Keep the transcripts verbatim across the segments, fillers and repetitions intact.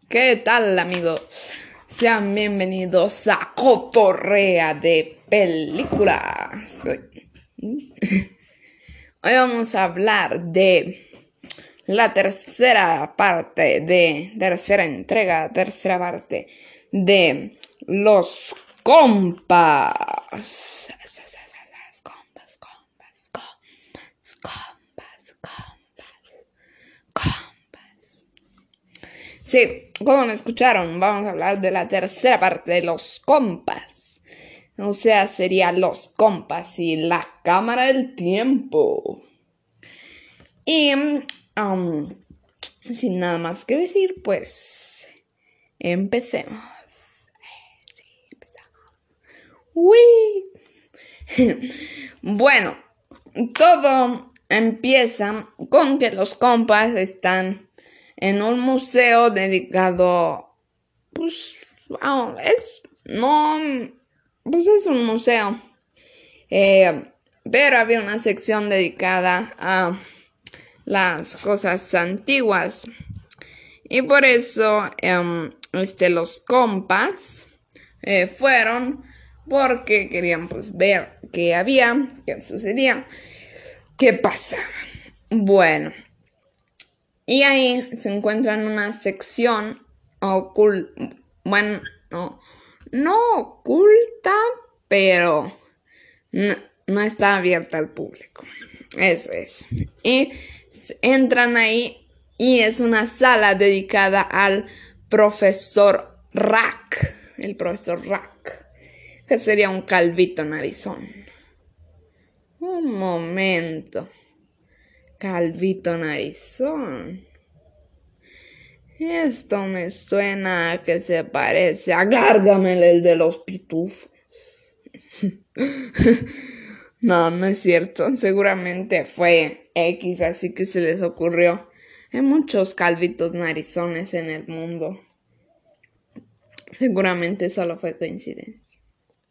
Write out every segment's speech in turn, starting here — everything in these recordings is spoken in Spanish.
¿Qué tal, amigos? Sean bienvenidos a Cotorrea de Películas. Hoy vamos a hablar de la tercera parte de, tercera entrega, tercera parte de Los Compas. Compas, compas, compas, compas, compas, compas. Sí, como me escucharon, vamos a hablar de la tercera parte de Los Compas. O sea, sería Los Compas y la Cámara del Tiempo. Y um, sin nada más que decir, pues empecemos. Sí, empezamos. ¡Uy! Bueno, todo empieza con que los compas están en un museo dedicado, pues, wow, es, no, pues es un museo, eh, pero había una sección dedicada a las cosas antiguas y por eso um, este, los compas eh, fueron porque querían pues ver qué había, qué sucedía, qué pasaba. Bueno, y ahí se encuentra en una sección oculta, bueno, no, no oculta, pero no, no está abierta al público. Eso es. Y entran ahí y es una sala dedicada al profesor Rack, el profesor Rack, que sería un calvito narizón. Un momento. Calvito narizón. Esto me suena a que se parece a Gargamel, el de los pitufos. No, no es cierto. Seguramente fue X, así que se les ocurrió. Hay muchos calvitos narizones en el mundo. Seguramente solo fue coincidencia.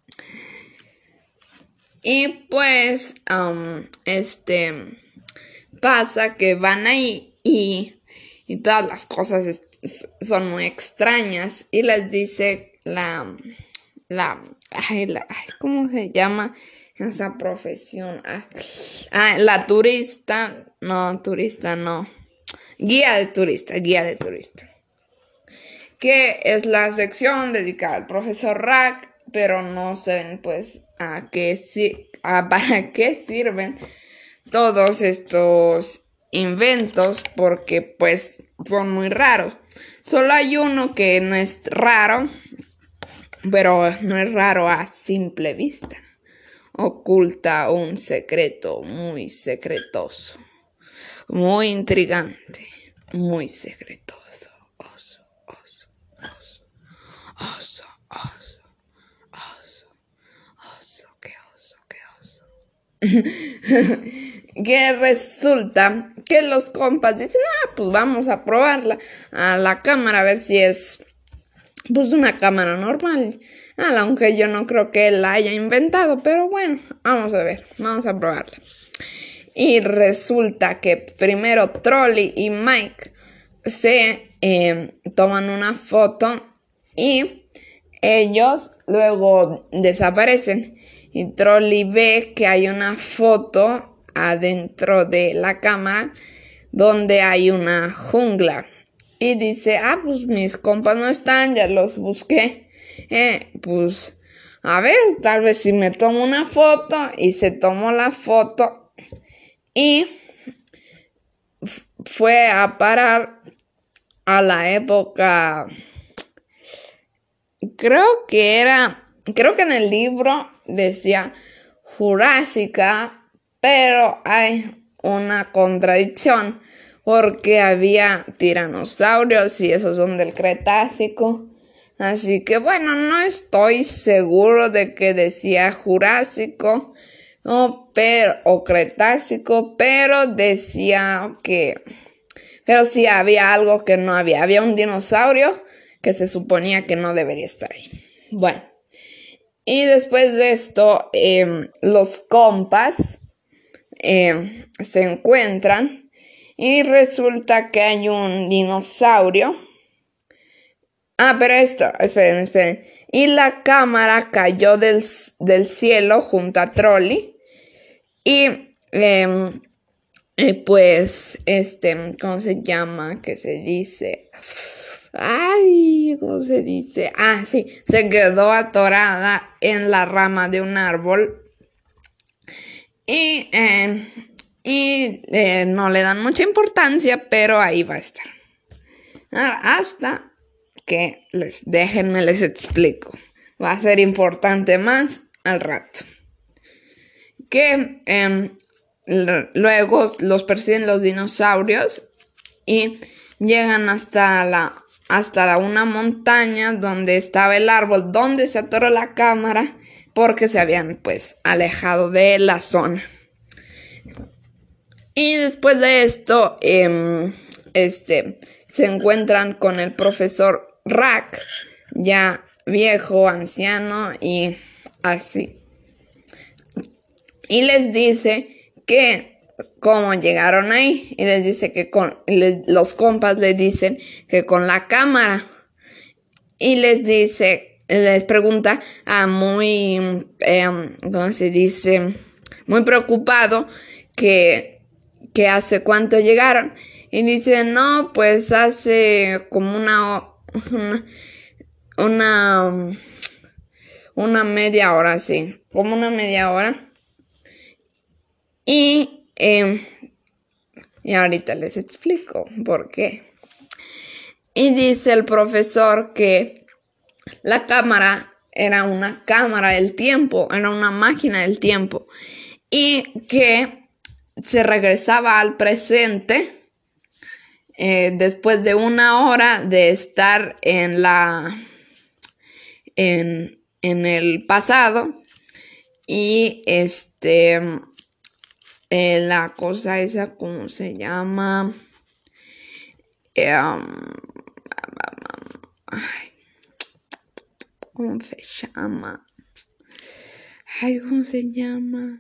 Y pues, um, este, pasa que van ahí y, y todas las cosas es, son muy extrañas. Y les dice la, la, ay, la, ay, ¿cómo se llama esa profesión? Ah, ah, la turista, no, turista no. Guía de turista, guía de turista. Que es la sección dedicada al profesor Rack, pero no saben pues a qué si, a para qué sirven todos estos inventos, porque pues son muy raros. Solo hay uno que no es raro, pero no es raro a simple vista. Oculta un secreto muy secretoso, muy intrigante, muy secretoso. Oso, oso, oso, oso, oso, oso, oso, qué oso, qué oso. Que resulta que los compas dicen, ah, pues vamos a probarla a la cámara a ver si es pues una cámara normal. Aunque yo no creo que él la haya inventado, pero bueno, vamos a ver, vamos a probarla. Y resulta que primero Trolli y Mike se eh, toman una foto y ellos luego desaparecen. Y Trolli ve que hay una foto adentro de la cámara donde hay una jungla. Y dice, ah, pues mis compas no están, ya los busqué. Eh, pues, a ver, tal vez si me tomo una foto. Y se tomó la foto y f- fue a parar a la época, creo que era, creo que en el libro decía Jurásica, pero hay una contradicción porque había tiranosaurios y esos son del Cretácico. Así que bueno, no estoy seguro de que decía Jurásico o, pero, o Cretácico, pero decía que, pero sí había algo que no había. Había un dinosaurio que se suponía que no debería estar ahí. Bueno, y después de esto, eh, los compas eh, se encuentran y resulta que hay un dinosaurio Ah, pero esto, esperen, esperen. Y la cámara cayó del, del cielo junto a Trolli. Y eh, eh, pues, este, ¿cómo se llama? ¿Qué se dice? Ay, ¿cómo se dice? Ah, sí, se quedó atorada en la rama de un árbol. Y, eh, y eh, no le dan mucha importancia, pero ahí va a estar. Hasta que les déjenme les explico. Va a ser importante más al rato. Que eh, luego los persiguen los dinosaurios y llegan hasta la hasta una montaña donde estaba el árbol donde se atoró la cámara porque se habían pues alejado de la zona. Y después de esto eh, este se encuentran con el profesor Rack, ya viejo, anciano y así. Y les dice que cómo llegaron ahí. Y les dice que con les, los compas les dicen que con la cámara. Y les dice, les pregunta a muy, eh, ¿cómo se dice? Muy preocupado que, que hace cuánto llegaron. Y dice, no, pues hace como una, una, una, una media hora, sí, como una media hora. Y, eh, y ahorita les explico por qué. Y dice el profesor que la cámara era una cámara del tiempo, era una máquina del tiempo. Y que se regresaba al presente eh, después de una hora de estar en la en, en el pasado. Y este Eh, la cosa esa, ¿cómo se llama? Eh, um, ay, ¿cómo se llama? Ay, ¿cómo se llama?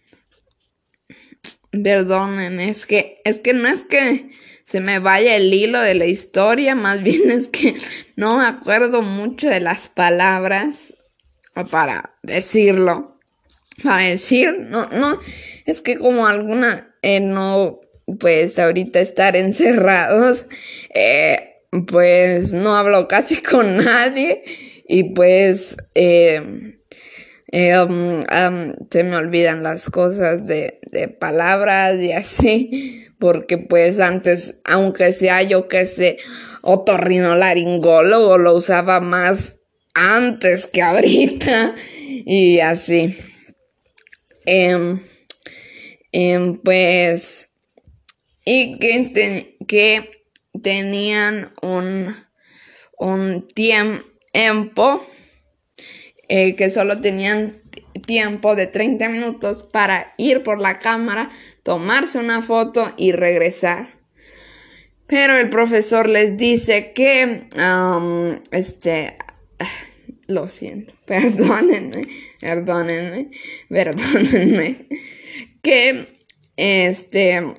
Perdonen, es que, es que no es que se me vaya el hilo de la historia, más bien es que no me acuerdo mucho de las palabras para decirlo. Para decir, no, no, es que como alguna, eh, no, pues ahorita estar encerrados, eh, pues no hablo casi con nadie y pues eh, eh, um, um, se me olvidan las cosas de, de palabras y así, porque pues antes, aunque sea yo que sé, otorrinolaringólogo, lo usaba más antes que ahorita y así. Eh, eh, pues, y que, ten, que tenían un, un tiempo, eh, que solo tenían tiempo de treinta minutos para ir por la cámara, tomarse una foto y regresar. Pero el profesor les dice que, um, este... Lo siento, perdónenme, perdónenme, perdónenme. Que, este,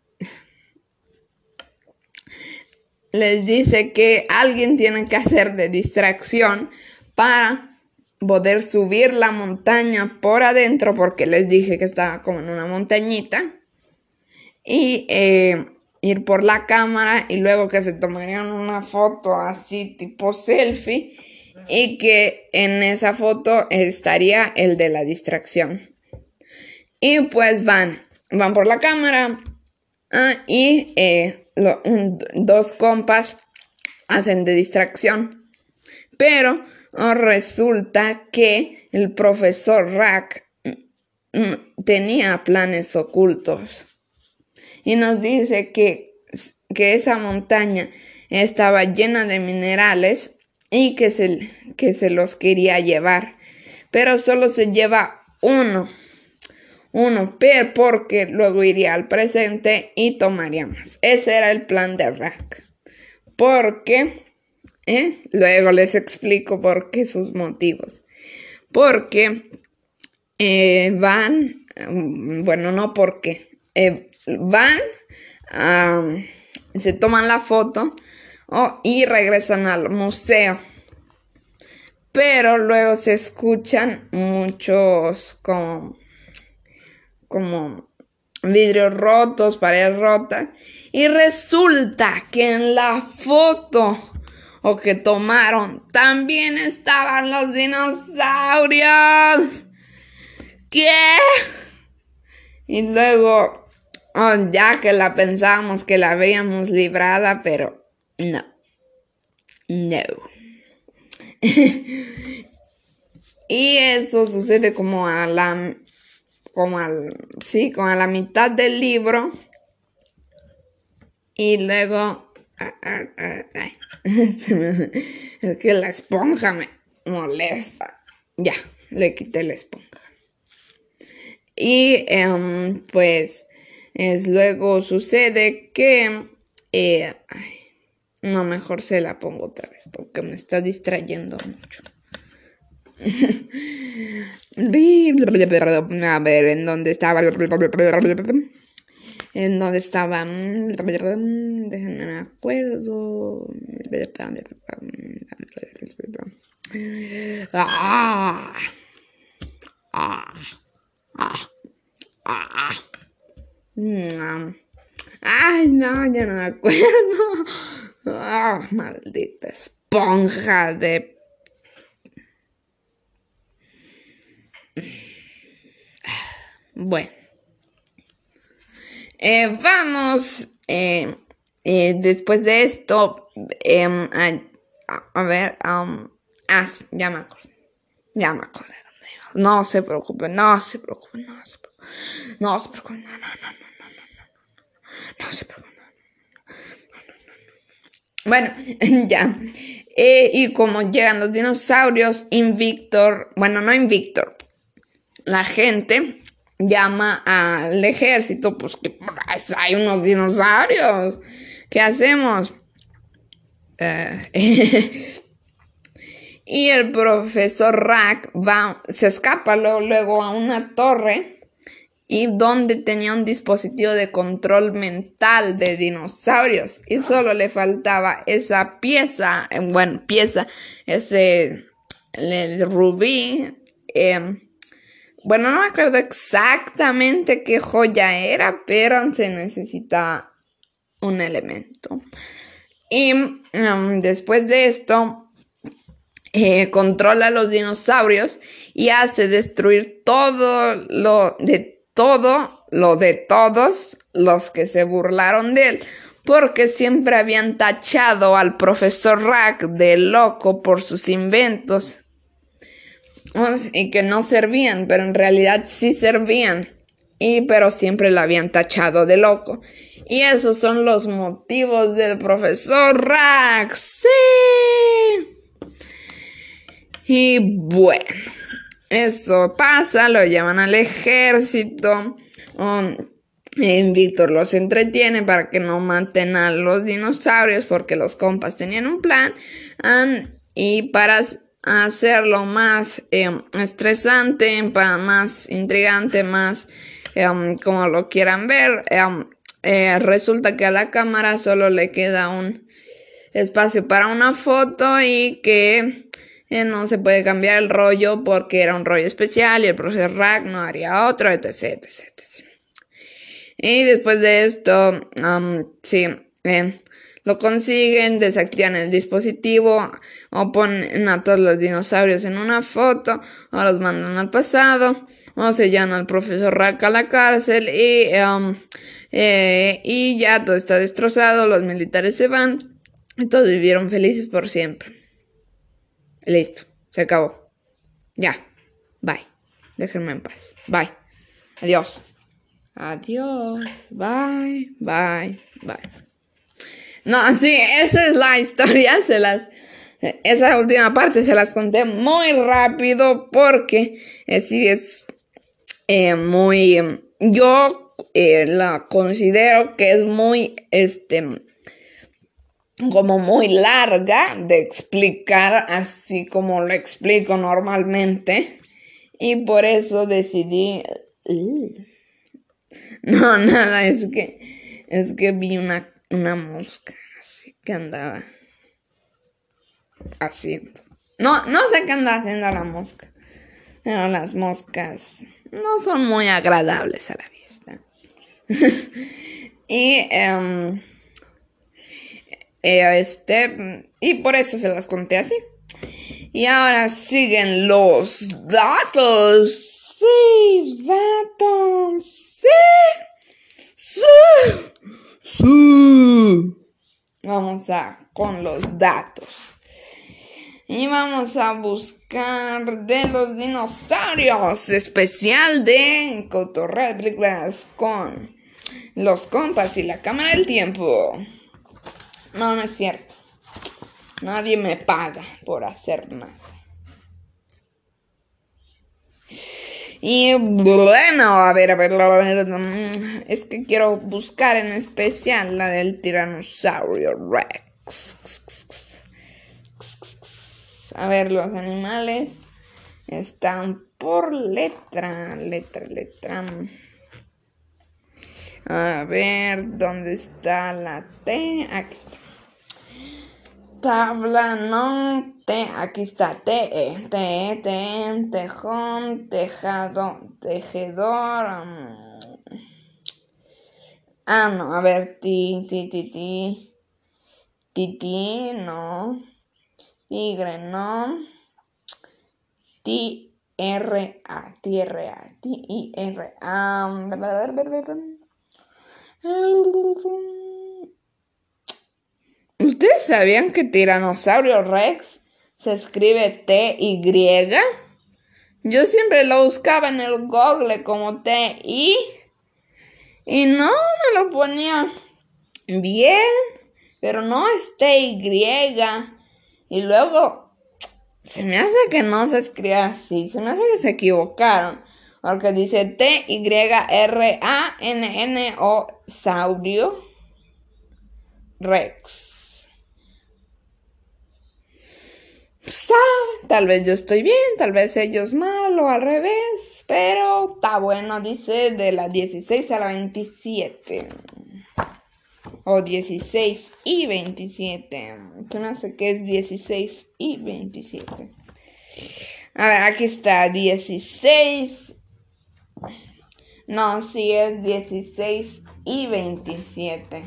les dice que alguien tiene que hacer de distracción para poder subir la montaña por adentro, porque les dije que estaba como en una montañita, y eh, ir por la cámara y luego que se tomarían una foto así tipo selfie. Y que en esa foto estaría el de la distracción. Y pues van, van por la cámara ah, y eh, lo, un, dos compas hacen de distracción. Pero oh, resulta que el profesor Rack mm, tenía planes ocultos. Y nos dice que, que esa montaña estaba llena de minerales y que se, que se los quería llevar, pero solo se lleva uno, uno, pero porque luego iría al presente y tomaría más. Ese era el plan de Rack, porque, ¿eh? Luego les explico por qué sus motivos, porque eh, van, bueno, no porque, eh, van, um, se toman la foto, oh, y regresan al museo. Pero luego se escuchan muchos como, como vidrios rotos, paredes rotas. Y resulta que en la foto o que tomaron también estaban los dinosaurios. ¿Qué? Y luego, oh, ya que la pensábamos que la habíamos librada, pero no. No. Y eso sucede como a la como al sí, como a la mitad del libro. Y luego ah, ah, ah, ay, es que la esponja me molesta. Ya, le quité la esponja. Y um, pues es, luego sucede que eh, ay, no, mejor se la pongo otra vez porque me está distrayendo mucho. A ver, ¿en dónde estaba? ¿En dónde estaba? Déjenme me acuerdo. Ah, ah, ah, ah. Ay, no, ya no me acuerdo. Oh, maldita esponja de... Bueno. Eh, vamos. Eh, eh, después de esto. Eh, a, a, ver. Um, ah, ya me acordé. Ya me acordé. No se preocupen, no se preocupen, no se preocupen. No se preocupen, no, no, no, no, no, no, no. No se preocupen. Bueno, ya. Eh, y como llegan los dinosaurios, Invictor, bueno, no Invictor, la gente llama al ejército, pues que hay unos dinosaurios. ¿Qué hacemos? Uh, y el profesor Rack va, se escapa luego, luego a una torre. Y donde tenía un dispositivo de control mental de dinosaurios. Y solo le faltaba esa pieza, bueno, pieza, ese el rubí. Eh, bueno, no me acuerdo exactamente qué joya era, pero se necesita un elemento. Y um, después de esto, eh, controla a los dinosaurios y hace destruir todo lo de todo lo de todos los que se burlaron de él, porque siempre habían tachado al profesor Rack de loco por sus inventos y que no servían, pero en realidad sí servían, y pero siempre lo habían tachado de loco. Y esos son los motivos del profesor Rack. ¡Sí! Y bueno, eso pasa, lo llevan al ejército. Um, Víctor los entretiene para que no maten a los dinosaurios porque los compas tenían un plan. Um, y para hacerlo más eh, estresante, para más intrigante, más eh, como lo quieran ver, eh, eh, resulta que a la cámara solo le queda un espacio para una foto y que Eh, no se puede cambiar el rollo porque era un rollo especial y el profesor Rack no haría otro, etc, etc, etcétera. Y después de esto, um, sí, eh, lo consiguen, desactivan el dispositivo o ponen a todos los dinosaurios en una foto o los mandan al pasado o se llevan al profesor Rack a la cárcel y, um, eh, y ya todo está destrozado, los militares se van y todos vivieron felices por siempre. Listo, se acabó. Ya, bye. Déjenme en paz. Bye. Adiós. Adiós. Bye, bye, bye. No, sí, esa es la historia. Se las, esa última parte se las conté muy rápido porque eh, sí es eh, muy... Yo eh, la considero que es muy... este como muy larga de explicar así como lo explico normalmente y por eso decidí no, nada, es que es que vi una, una mosca así qué andaba haciendo. No, no sé qué anda haciendo la mosca. Pero las moscas no son muy agradables a la vista. y um, este y por eso se las conté así. Y ahora siguen los datos. Sí, datos. Sí. Sí. Sí. Vamos a con los datos. Y vamos a buscar de los dinosaurios. Especial de Cotorrear Películas con los compas y la cámara del tiempo. No, no es cierto. Nadie me paga por hacer nada. Y bueno, a ver, a ver, a ver, es que quiero buscar en especial la del tiranosaurio Rex. A ver, los animales están por letra, letra, letra. A ver, ¿dónde está la T? Aquí está. Tabla, no, T, aquí está, T, E, T, E, T, tejón, tejado, tejedor. Um, ah, no, a ver, ti, ti, ti, ti, ti, ti, no, tigre, no, ti, R, A, ti, R, A, ti, I, R, A. ¿Ustedes sabían que Tiranosaurio Rex se escribe T Y? Yo siempre lo buscaba en el Google como T I y no me lo ponía bien, pero no es T Y. Y luego se me hace que no se escribe así, se me hace que se equivocaron, porque dice T Y R A N N O Saurio Rex. ¿Saben? Tal vez yo estoy bien, tal vez ellos mal o al revés, pero está bueno, dice de la dieciséis a la veintisiete. O dieciséis y veintisiete. Se me hace que es dieciséis y veintisiete. A ver, aquí está, dieciséis. No, sí es dieciséis y veintisiete.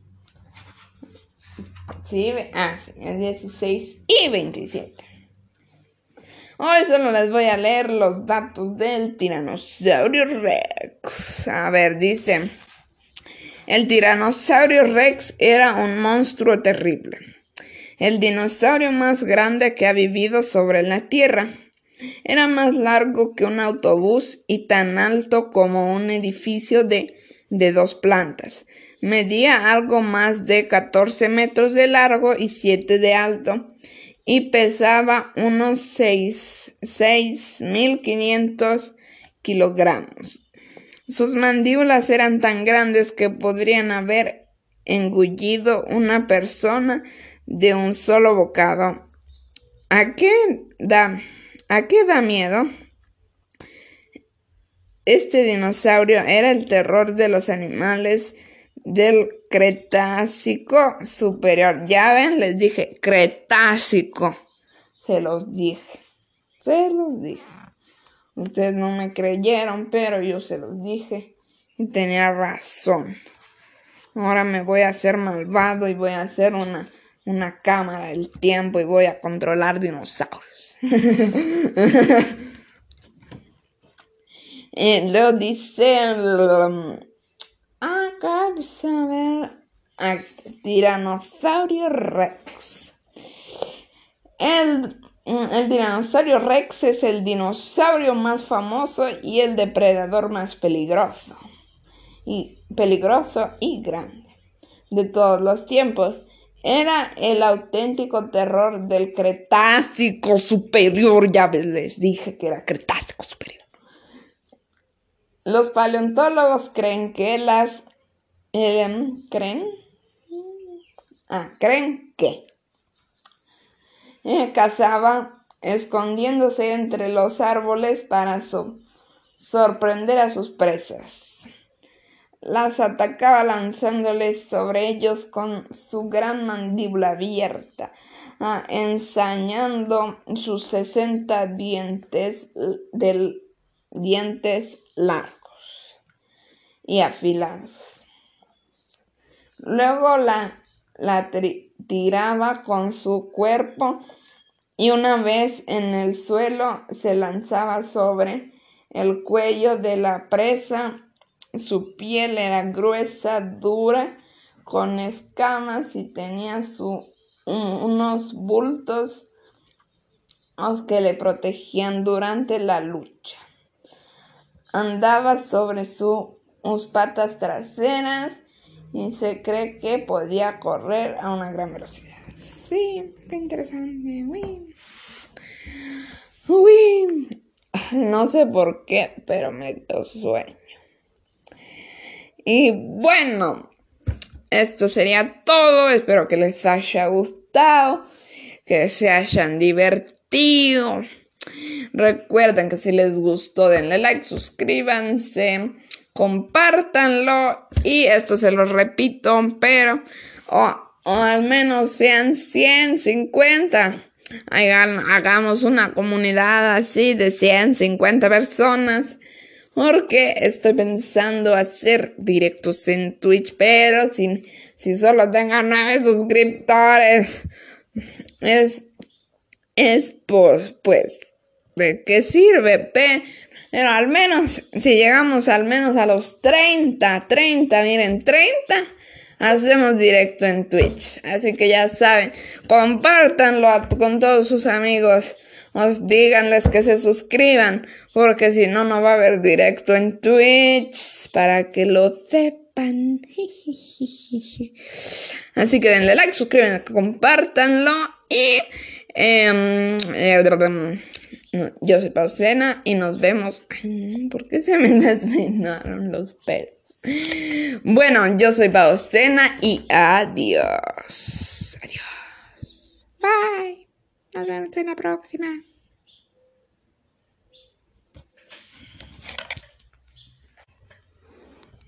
Sí, ah, sí, es dieciséis y veintisiete. Hoy solo les voy a leer los datos del Tiranosaurio Rex. A ver, dice: el Tiranosaurio Rex era un monstruo terrible, el dinosaurio más grande que ha vivido sobre la Tierra. Era más largo que un autobús y tan alto como un edificio de, de dos plantas. Medía algo más de catorce metros de largo y siete de alto, y pesaba unos seis mil quinientos kilogramos. Sus mandíbulas eran tan grandes que podrían haber engullido una persona de un solo bocado. ¿A qué da, a qué da miedo? Este dinosaurio era el terror de los animales del Cretácico superior. Ya ven, les dije Cretácico. Se los dije. Se los dije. Ustedes no me creyeron, pero yo se los dije y tenía razón. Ahora me voy a hacer malvado y voy a hacer una, una cámara del tiempo y voy a controlar dinosaurios. Y luego dice... Um, acá, pues a ver... Ah, Tiranosaurio Rex. El... El tiranosaurio Rex es el dinosaurio más famoso y el depredador más peligroso y peligroso y grande de todos los tiempos. Era el auténtico terror del Cretácico superior. Ya les dije que era Cretácico superior. Los paleontólogos creen que las eh, creen ah creen que Eh, cazaba escondiéndose entre los árboles para so- sorprender a sus presas. las atacaba lanzándoles sobre ellos con su gran mandíbula abierta, ah, ensañando sus sesenta dientes, del, dientes largos y afilados. Luego la, la tiraba con su cuerpo y una vez en el suelo se lanzaba sobre el cuello de la presa. Su piel era gruesa, dura, con escamas y tenía su, un, unos bultos que le protegían durante la lucha. Andaba sobre su, sus patas traseras y se cree que podía correr a una gran velocidad. Sí, está interesante. Uy. Uy. No sé por qué, pero me dio sueño. Y bueno, esto sería todo. Espero que les haya gustado, que se hayan divertido. Recuerden que si les gustó, denle like, suscríbanse, compártanlo. Y esto se lo repito, pero o, o al menos sean ciento cincuenta. Hagan, hagamos una comunidad así de ciento cincuenta personas. Porque estoy pensando hacer directos en Twitch, pero si, si solo tengo nueve suscriptores, es, es por, pues, ¿de qué sirve? Pero al menos, si llegamos al menos a los treinta, treinta, miren, treinta, hacemos directo en Twitch. Así que ya saben, compártanlo a, con todos sus amigos. Os díganles que se suscriban, porque si no, no va a haber directo en Twitch, para que lo sepan. Así que denle like, suscríbanse, compártanlo. Y eh, eh, yo soy Pausena y nos vemos. Ay, ¿por qué se me despeinaron los pelos? Bueno, yo soy Pausena y adiós. Adiós. Bye. Nos vemos en la próxima.